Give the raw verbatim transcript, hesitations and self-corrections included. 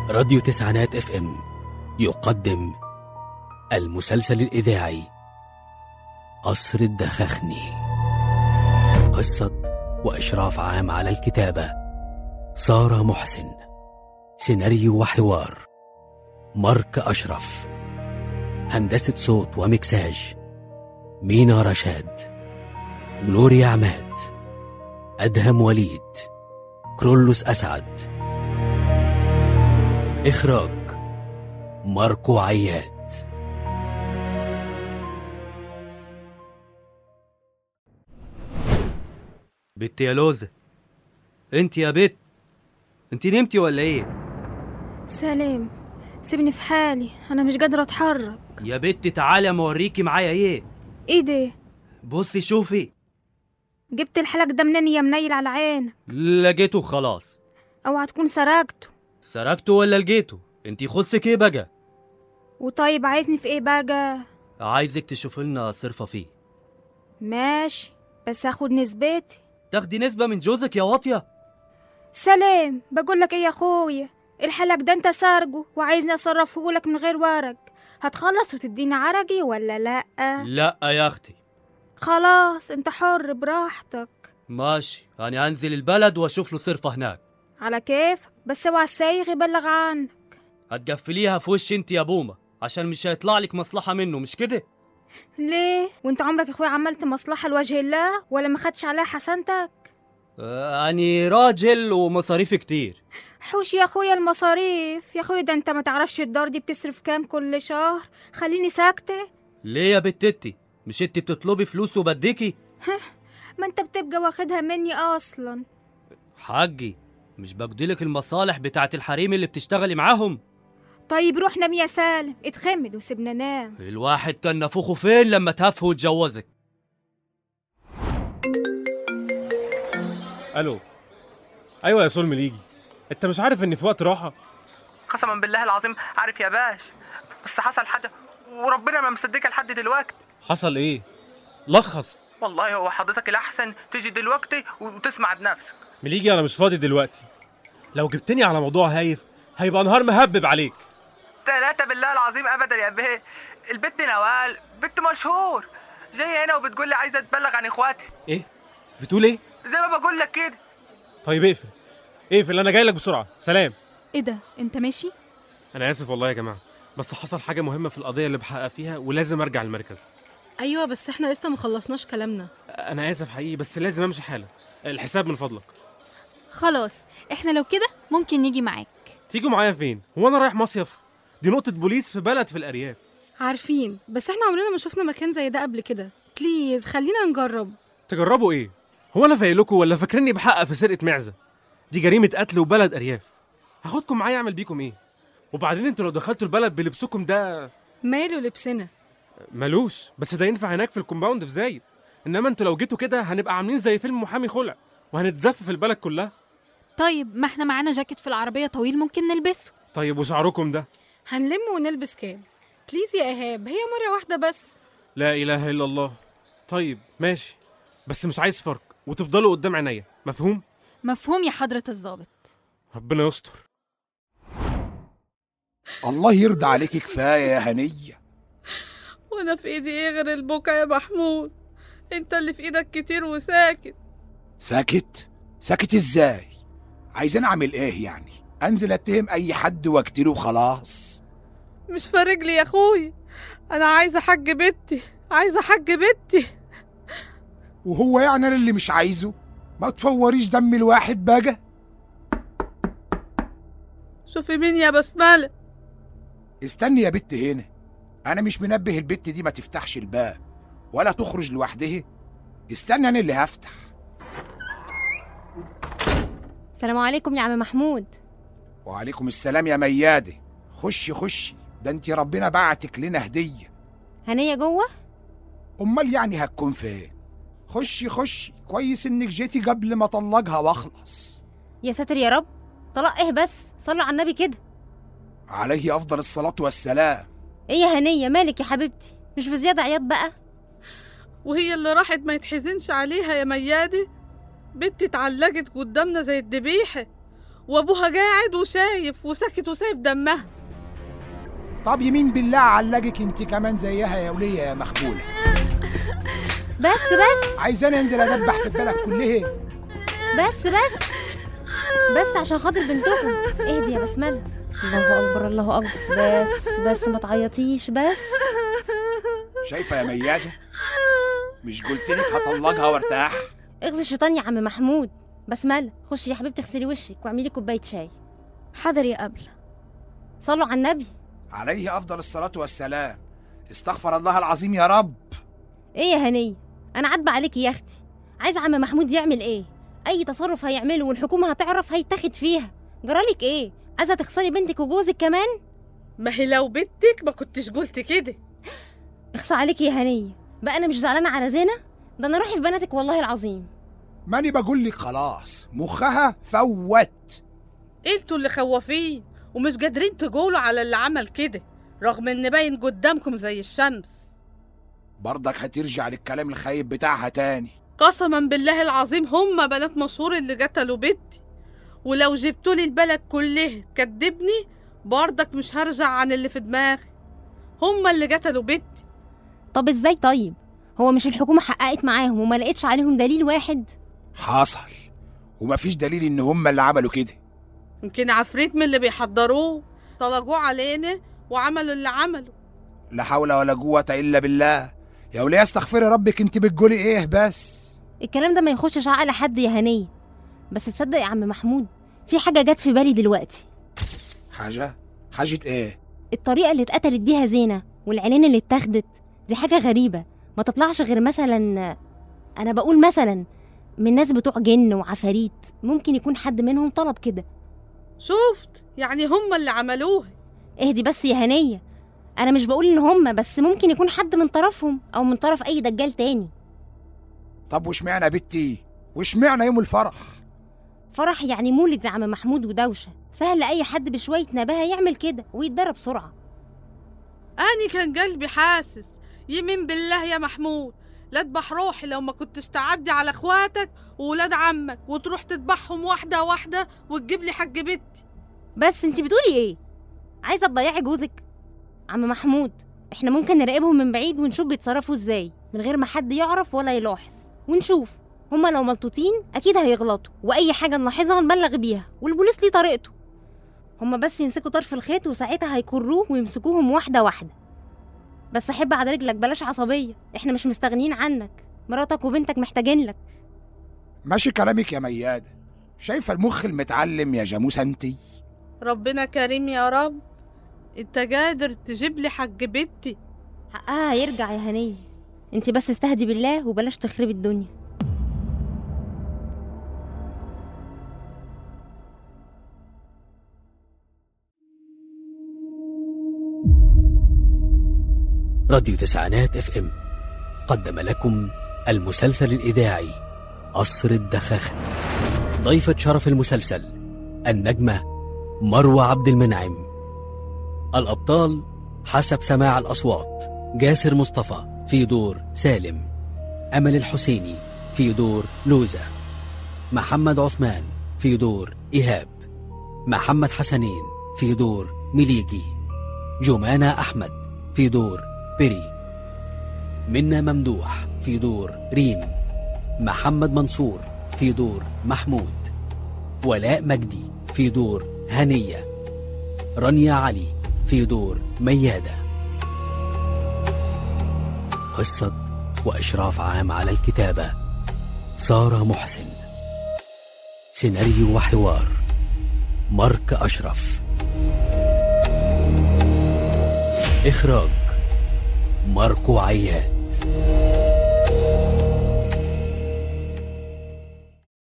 راديو تسعينات اف ام يقدم المسلسل الإذاعي قصر الدخخني. قصة وإشراف عام على الكتابة سارة محسن. سيناريو وحوار مارك أشرف. هندسة صوت ومكساج مينا رشاد، جلوريا عماد، أدهم وليد، كرولوس أسعد. إخراج ماركو عياد. بنت يا لوزة، انت يا بنت، انت نمتي ولا ايه؟ سلام، سيبني في حالي، انا مش قادره اتحرك. يا بنت تعالي موريكي معايا ايه. ايه ده؟ بصي شوفي. جبت الحلق ده منين يا منيل على عينك؟ لقيته خلاص. اوعى تكون سرقته. سرقته ولا لقيته؟ انت خصك ايه بقى؟ وطيب عايزني في ايه بقى؟ عايزك تشوف لنا صرفة فيه. ماشي، بس هاخد نسبتي. تاخدي نسبة من جوزك يا واطية؟ سلام، بقولك ايه يا اخويا، الحلق ده انت سارقه وعايزني اصرفه لك من غير ورق، هتخلص وتديني عرقي ولا لا؟ لا يا اختي. خلاص انت حر براحتك. ماشي، انا هنزل البلد واشوف له صرفة هناك. على كيفك، بس اوعى السايغ يبلغ عنك. هتقفليها في وش انت يا بومة عشان مش هيطلع لك مصلحة منه، مش كده؟ ليه؟ وانت عمرك يا اخويا عملت مصلحة لوجه الله ولا ما خدش عليها حسنتك؟ آه اني راجل ومصاريف كتير. حوش يا اخويا المصاريف يا اخويا، ده انت ما تعرفش الدار دي بتصرف كام كل شهر، خليني ساكتة. ليه يا بتتي؟ مش انت بتطلبي فلوس وبديكي؟ ما انت بتبقى واخدها مني اصلا. حاجي، مش بقضيلك المصالح بتاعت الحريم اللي بتشتغلي معاهم؟ طيب روح نام يا سالم، اتخمد وسيبنا نام. الواحد كان نفوخه فين لما تهفه وتجوزك. الو. ايوه يا سول مليجي، انت مش عارف اني في وقت راحه؟ قسما بالله العظيم عارف يا باش، بس حصل حاجه وربنا ما مصدقها لحد دلوقتي. حصل ايه؟ لخص. والله هو حضرتك الاحسن تيجي دلوقتي وتسمع بنفسك. مليجي انا مش فاضي دلوقتي، لو جبتني على موضوع هايف هيبقى نهار مهبب عليك. ثلاثة بالله العظيم ابدا يا بيه. البت نوال بنت مشهور جايه هنا وبتقول لي عايزه تبلغ عن اخواتي. ايه بتقول ايه؟ زي ما بقول لك كده. طيب اقفل اقفل، انا جاي لك بسرعه. سلام. ايه ده؟ انت ماشي؟ انا اسف والله يا جماعه، بس حصل حاجه مهمه في القضيه اللي بحقق فيها ولازم ارجع المركز. ايوه بس احنا لسه ما خلصناش كلامنا. انا اسف حقيقي، بس لازم امشي حالا. الحساب من فضلك. خلاص، احنا لو كده ممكن نيجي معاك. تيجوا معايا فين؟ هو انا رايح مصيف؟ دي نقطه بوليس في بلد في الارياف. عارفين، بس احنا عمرنا ما شفنا مكان زي ده قبل كده. بليز خلينا نجرب. تجربوا ايه؟ هو انا فايلكوا ولا فاكريني بحقق في سرقه معزه؟ دي جريمه قتل وبلد ارياف. هاخدكم معايا اعمل بيكم ايه؟ وبعدين انتوا لو دخلتوا البلد بلبسكم ده ماله لبسنا؟ ملوش، بس ده ينفع هناك في الكومباوند في زايد. انما انتوا لو جيتوا كده هنبقى عاملين زي فيلم محامي خلع وهنتزف في البلد كلها. طيب ما احنا معانا جاكيت في العربية طويل ممكن نلبسه. طيب وشعركم ده؟ هنلم ونلبس كام؟ بليز يا ايهاب، هي مرة واحدة بس. لا اله الا الله. طيب ماشي، بس مش عايز فرق وتفضلوا قدام عينيا، مفهوم؟ مفهوم يا حضرة الضابط. ربنا يستر. الله يرضى عليك، كفايه يا هنيه. وانا في ايدي ايه غير البكا يا محمود؟ انت اللي في ايدك كتير وساكت. ساكت؟ ساكت ازاي؟ عايزين اعمل ايه يعني؟ انزل اتهم اي حد واقتله وخلاص؟ مش فارق لي يا اخوي، انا عايزه حج بنتي، عايزه حج بنتي. وهو يعني انا اللي مش عايزه؟ ما تفوريش دم الواحد بقى. شوفي مين يا بسمله. استني يا بت هنا، انا مش منبه البت دي ما تفتحش الباب ولا تخرج لوحدها. استني انا اللي هفتح. السلام عليكم يا عم محمود. وعليكم السلام يا مياده. خشي خشي، ده انت ربنا بعتك لنا هديه. هنيه جوه؟ امال يعني هتكون فين؟ خشي خشي، كويس انك جيتي قبل ما اطلقها واخلص. يا ساتر يا رب، طلاق ايه بس؟ صلوا على النبي كده. عليه افضل الصلاه والسلام. ايه يا هنيه مالك يا حبيبتي؟ مش في زياده عياط بقى؟ وهي اللي راحت ما يتحزنش عليها يا ميادة؟ بنتي اتعلقت قدامنا زي الدبيحه وابوها قاعد وشايف وساكت وسايب دمها. طب يمين بالله علقك انت كمان زيها يا وليه يا مخبوله. بس بس عايزاني انزل ادبح في البلد كلها؟ بس بس بس عشان خاطر بنتكم. اهدي يا بسمله. الله اكبر الله اكبر. بس بس ما تعيطيش بس. شايفه يا ميازه؟ مش قلتلك هطلقها وارتاح؟ اغزي الشيطان يا عم محمود. بسمله خشي يا حبيبتي اغسلي وشك واعملي لي كوبايه شاي. حاضر يا قبل. صلوا على النبي. عليه افضل الصلاه والسلام. استغفر الله العظيم يا رب. ايه يا هنيه، انا عاتبه عليكي يا اختي. عايزه عم محمود يعمل ايه؟ اي تصرف هيعمله والحكومه هتعرف هيتاخد فيها. جرالك ايه؟ عايزه تخسري بنتك وجوزك كمان؟ ما هي لو بنتك ما كنتش قلت كده. اخصى عليكي يا هنيه، بقى انا مش زعلانه على زينه؟ ده انا روحي في بناتك والله العظيم. ماني بقول لك خلاص مخها فوت. انتوا اللي خوافين ومش قادرين تقولوا على اللي عمل كده رغم ان باين قدامكم زي الشمس. برضك هترجع للكلام الخايب بتاعها تاني. قسما بالله العظيم هم بنات مشهور اللي قتلوا بنتي، ولو جبتولي البلد كله كدبني برضك مش هرجع عن اللي في دماغي. هم اللي قتلوا بنتي. طب ازاي طيب؟ هو مش الحكومه حققت معاهم وما لقيتش عليهم دليل واحد؟ حصل، ومفيش دليل ان هم اللي عملوا كده. يمكن عفريت من اللي بيحضروه طلقوه علينا وعملوا اللي عملوا. لا حول ولا قوة الا بالله. يا وليه استغفري ربك، انت بتقولي ايه بس؟ الكلام ده ما يخشش عقل حد يا هنيه. بس تصدق يا عم محمود، في حاجه جت في بالي دلوقتي. حاجه؟ حاجه ايه؟ الطريقه اللي اتقتلت بيها زينه والعينين اللي اتاخدت دي حاجه غريبه، ما تطلعش غير مثلا، انا بقول مثلا من ناس بتوع جن وعفاريت. ممكن يكون حد منهم طلب كده. شفت؟ يعني هم اللي عملوه. اهدي بس يا هنيه، انا مش بقول ان هم، بس ممكن يكون حد من طرفهم او من طرف اي دجال تاني. طب وشمعنا يا بنتي؟ وشمعنا يوم الفرح؟ فرح يعني مولد يا عم محمود ودوشه، سهل لاي حد بشويه نباهه يعمل كده ويتضرب بسرعه. اني كان قلبي حاسس يمين بالله يا محمود لا اذبح روحي لو ما كنتش تعدي على اخواتك وولاد عمك وتروح تذبحهم واحده واحده وتجيب لي حج بنتي. بس انت بتقولي ايه؟ عايزه تضيعي جوزك؟ عم محمود احنا ممكن نراقبهم من بعيد ونشوف بيتصرفوا ازاي من غير ما حد يعرف ولا يلاحظ، ونشوف هما لو ملطوطين اكيد هيغلطوا، واي حاجه نلاحظها نبلغ بيها، والبوليس ليه طريقته. هما بس يمسكوا طرف الخيط وساعتها هيكروه ويمسكوهم واحده واحده. بس احب على رجلك بلاش عصبيه، احنا مش مستغنيين عنك، مراتك وبنتك محتاجين لك. ماشي كلامك يا مياده. شايفه المخ المتعلم يا جاموسه انتي؟ ربنا كريم يا رب، انت قادر تجيب لي حج بنتي. حقها هيرجع يا هنيه، انت بس استهدي بالله وبلاش تخربي الدنيا. راديو تسعينات اف ام قدم لكم المسلسل الإذاعي قصر الدخاخني. ضيفة شرف المسلسل النجمة مروة عبد المنعم. الأبطال حسب سماع الأصوات: جاسر مصطفى في دور سالم، أمل الحسيني في دور لوزة، محمد عثمان في دور إيهاب، محمد حسنين في دور مليجي، جمانة أحمد في دور بري، منى ممدوح في دور ريم، محمد منصور في دور محمود، ولاء مجدي في دور هنية، رانيا علي في دور ميادة. قصة وإشراف عام على الكتابة سارة محسن. سيناريو وحوار مارك أشرف. إخراج ماركو عياد.